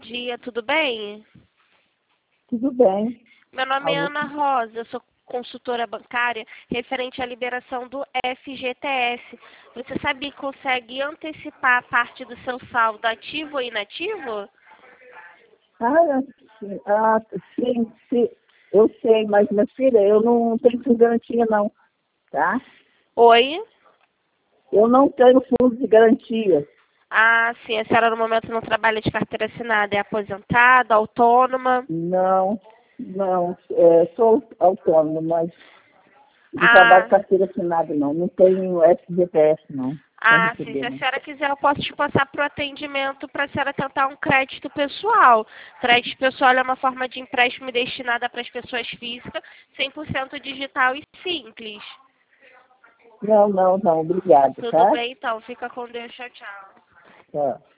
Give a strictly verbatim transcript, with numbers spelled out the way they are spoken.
dia, tudo bem? Tudo bem. Meu nome é Alô? Ana Rosa, eu sou consultora bancária referente à liberação do F G T S. Você sabia que consegue antecipar parte do seu saldo ativo ou inativo? Ah, sim, ah, sim, sim, eu sei, mas minha filha, eu não tenho fundo de garantia não, tá? Oi? Eu não tenho fundo de garantia. Ah, sim, a senhora no momento não trabalha de carteira assinada, é aposentada, autônoma? Não, não, é, sou autônomo, mas não trabalho Ah, com carteira assinada não, não tenho F G T S não, para ah, sim, receber se a não. senhora quiser eu posso te passar para o atendimento para a senhora tentar um crédito pessoal. Crédito pessoal é uma forma de empréstimo destinada para as pessoas físicas, cem por cento digital e simples. Não, não, não, obrigado, Tudo tá? bem, então. Fica com Deus. Tchau, tchau. Tá.